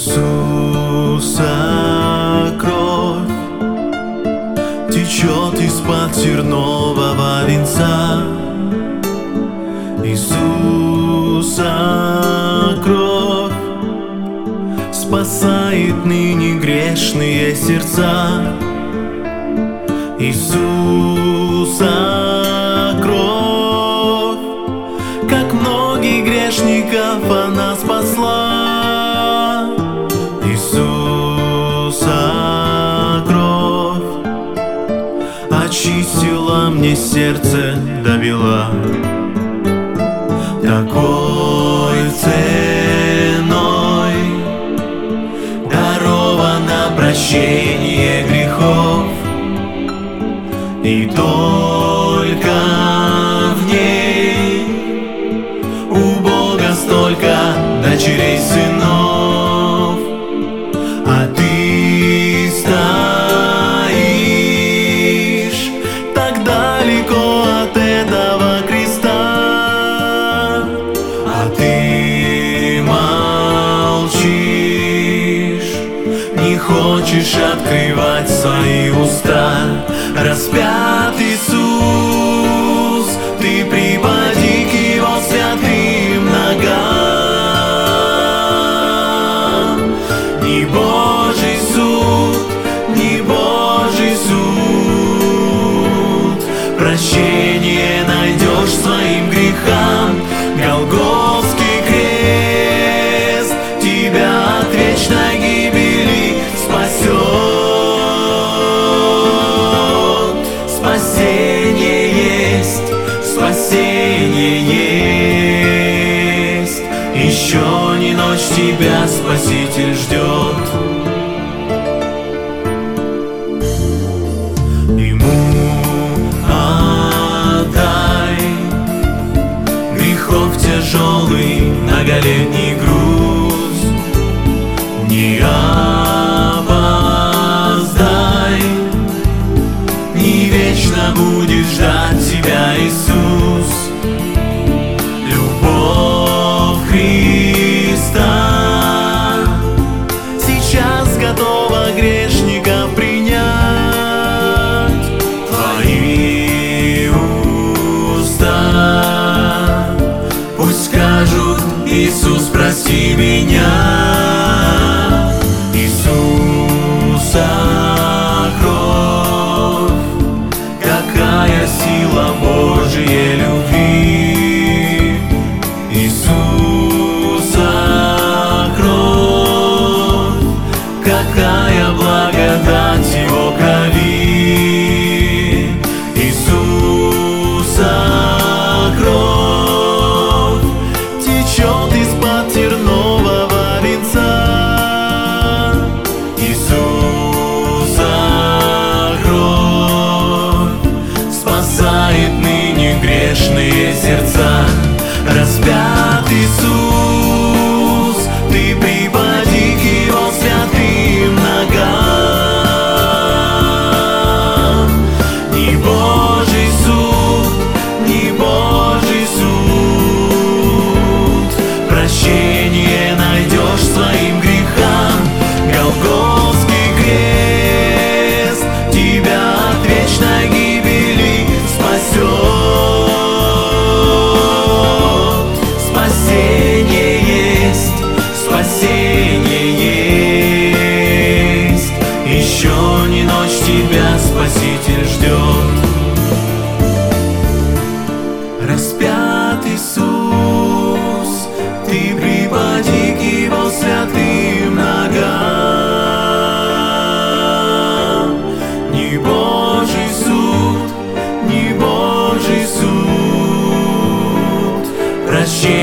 Иисуса кровь течет из-под тернового венца. Иисуса кровь спасает ныне грешные сердца. Иисуса кровь, как многих грешников она спасла. Иисуса кровь очистила мне сердце до бела. Такой ценой даровано прощение грехов, и только в ней у Бога столько дочерей, сынов. А ты стоишь так далеко от этого креста, а ты молчишь, не хочешь открывать свои уста. Распят Иисус, ты припади к Его святым ногам. Не Божий суд, не Божий суд, прощение найдешь своим грехам. Голгофский крест тебя от вечной гибели спасет. Спасение есть, еще не ночь, тебя Спаситель ждет. Ему отдай грехов тяжелый многолетний груз. Не опоздай, не вечно будет ждать тебя Иисус. Любовь Христа сейчас готова грешников принять. Твои уста пусть скажут: Иисус, прости меня. Иисуса кровь, какая сила Божьей любви. Иисуса кровь, какая благодать Его крови. Иисуса кровь течет из-под тернового венца. Иисуса кровь спасает ныне грешные сердца. Распят Иисус, ты припади к Его святым ногам. Не Божий суд, не Божий суд, прощение найдешь своим грехам. Голгофский крест тебя от вечной гибели спасет. Спасение есть, еще не ночь, тебя Спаситель ждет. Распят Иисус, ты припади к Его святым ногам. Не Божий суд, не Божий суд, прощение